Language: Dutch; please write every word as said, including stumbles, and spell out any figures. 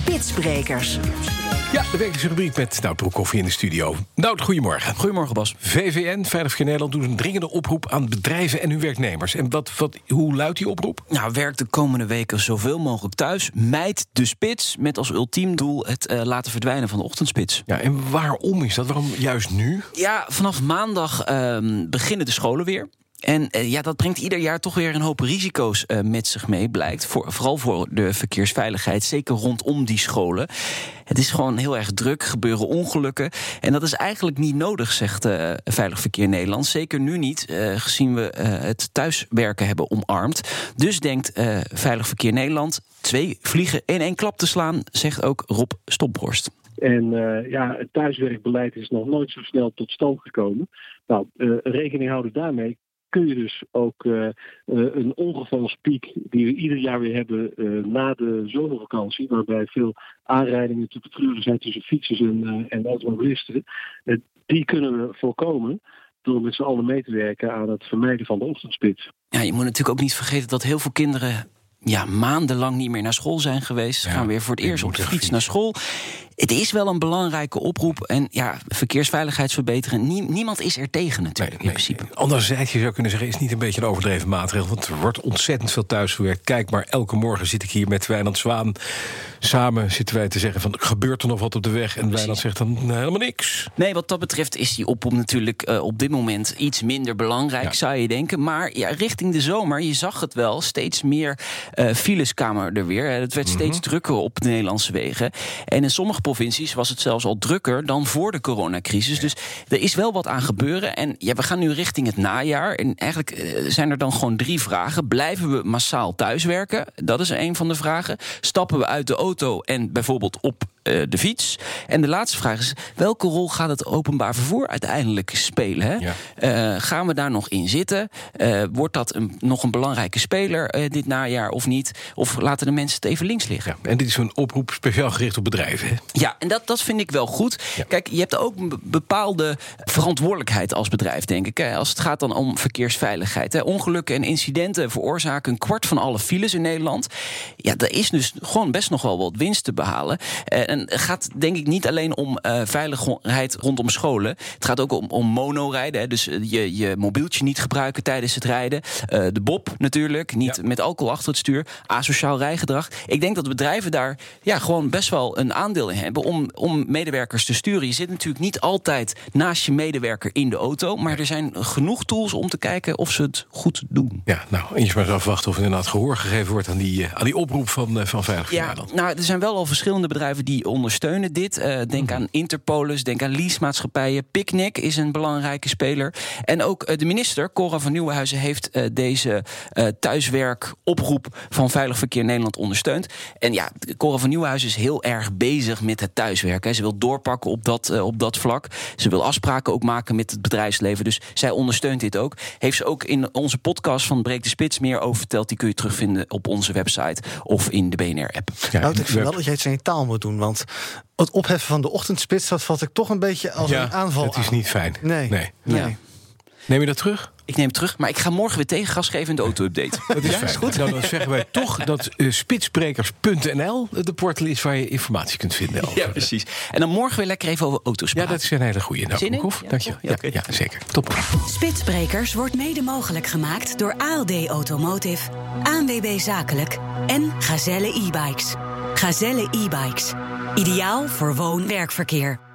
Spitsbrekers. Ja, de wekelijkse rubriek met Nout Broekhoff in de studio. Nout, goedemorgen. Goedemorgen, Bas. V V N, Veilig Verkeer Nederland, doet een dringende oproep aan bedrijven en hun werknemers. En wat, wat, hoe luidt die oproep? Nou, werk de komende weken zoveel mogelijk thuis. Mijd de spits, met als ultiem doel het uh, laten verdwijnen van de ochtendspits. Ja, en waarom is dat? Waarom juist nu? Ja, vanaf maandag uh, beginnen de scholen weer. En uh, ja, dat brengt ieder jaar toch weer een hoop risico's uh, met zich mee, blijkt. Voor, vooral voor de verkeersveiligheid, zeker rondom die scholen. Het is gewoon heel erg druk, gebeuren ongelukken. En dat is eigenlijk niet nodig, zegt uh, Veilig Verkeer Nederland. Zeker nu niet, uh, gezien we uh, het thuiswerken hebben omarmd. Dus denkt uh, Veilig Verkeer Nederland twee vliegen in één klap te slaan, zegt ook Rob Stopbrost. En uh, ja, het thuiswerkbeleid is nog nooit zo snel tot stand gekomen. Nou, uh, rekening houden daarmee kun je dus ook uh, uh, een ongevalspiek die we ieder jaar weer hebben uh, na de zomervakantie, waarbij veel aanrijdingen te betreuren zijn tussen fietsers en, uh, en automobilisten, uh, die kunnen we voorkomen door met z'n allen mee te werken aan het vermijden van de ochtendspits. Ja, je moet natuurlijk ook niet vergeten dat heel veel kinderen ja, maandenlang niet meer naar school zijn geweest. Ze ja, gaan weer voor het eerst op de fiets naar school. Het is wel een belangrijke oproep. En ja, verkeersveiligheid verbeteren. Nie, niemand is er tegen natuurlijk, nee, in principe. Nee. Anderzijds, je zou kunnen zeggen, is niet een beetje een overdreven maatregel. Want er wordt ontzettend veel thuisgewerkt. Kijk maar, elke morgen zit ik hier met Wijnand Zwaan. Samen zitten wij te zeggen van, gebeurt er nog wat op de weg? En Precies. Wijnand zegt dan nee, helemaal niks. Nee, wat dat betreft is die oproep natuurlijk uh, op dit moment iets minder belangrijk, ja. zou je denken. Maar ja, richting de zomer, je zag het wel, steeds meer uh, files kwamen er weer. Het werd mm-hmm. steeds drukker op de Nederlandse wegen. En in sommige provincies was het zelfs al drukker dan voor de coronacrisis. Ja. Dus er is wel wat aan gebeuren. En ja, we gaan nu richting het najaar. En eigenlijk uh, zijn er dan gewoon drie vragen. Blijven we massaal thuiswerken? Dat is een van de vragen. Stappen we uit de auto en bijvoorbeeld op uh, de fiets? En de laatste vraag is, welke rol gaat het openbaar vervoer uiteindelijk spelen? Hè? Ja. Uh, gaan we daar nog in zitten? Uh, wordt dat een, nog een belangrijke speler uh, dit najaar of niet? Of laten de mensen het even links liggen? Ja, en dit is een oproep speciaal gericht op bedrijven, hè? Ja, en dat, dat vind ik wel goed. Ja. Kijk, je hebt ook een bepaalde verantwoordelijkheid als bedrijf, denk ik. Hè, als het gaat dan om verkeersveiligheid. Hè. Ongelukken en incidenten veroorzaken een kwart van alle files in Nederland. Ja, er is dus gewoon best nog wel wat winst te behalen. En het gaat denk ik niet alleen om uh, veiligheid rondom scholen. Het gaat ook om, om monorijden. Hè. Dus je, je mobieltje niet gebruiken tijdens het rijden. Uh, de bob natuurlijk, niet ja. met alcohol achter het stuur. Asociaal rijgedrag. Ik denk dat bedrijven daar ja, gewoon best wel een aandeel in hebben om, om medewerkers te sturen. Je zit natuurlijk niet altijd naast je medewerker in de auto, maar er zijn genoeg tools om te kijken of ze het goed doen. Ja, nou, eens maar eens afwachten of er inderdaad gehoor gegeven wordt aan die, aan die oproep van, van Veilig Verkeer Nederland. Ja, nou, er zijn wel al verschillende bedrijven die ondersteunen dit. Uh, denk mm-hmm. aan Interpolis, denk aan leasemaatschappijen. Picnic is een belangrijke speler. En ook uh, de minister, Cora van Nieuwenhuizen, heeft uh, deze uh, thuiswerkoproep van Veilig Verkeer Nederland ondersteund. En ja, Cora van Nieuwenhuizen is heel erg bezig met het thuiswerken. Ze wil doorpakken op dat, uh, op dat vlak. Ze wil afspraken ook maken met het bedrijfsleven. Dus zij ondersteunt dit ook. Heeft ze ook in onze podcast van Breek de Spits meer over verteld. Die kun je terugvinden op onze website of in de B N R-app. Ja, nou, ik vind wel dat jij het in je taal moet doen. Want het opheffen van de ochtendspits, dat vat ik toch een beetje als ja, een aanval het is aan. niet fijn. Nee. nee. nee. Ja. Neem je dat terug? Ik neem het terug, maar ik ga morgen weer tegengas geven in de auto-update. Dat is ja, fijn. Is goed? Nou, dan zeggen wij toch dat uh, spitsbrekers punt n l de portal is waar je informatie kunt vinden over. Ja, precies. En dan morgen weer lekker even over auto's praten. Ja, dat is een hele goeie. Nou, Broekhoff, dank je. Ja, ja, ja, zeker. Top. Spitsbrekers wordt mede mogelijk gemaakt door A L D Automotive, A N W B Zakelijk en Gazelle e-bikes. Gazelle e-bikes. Ideaal voor woon-werkverkeer.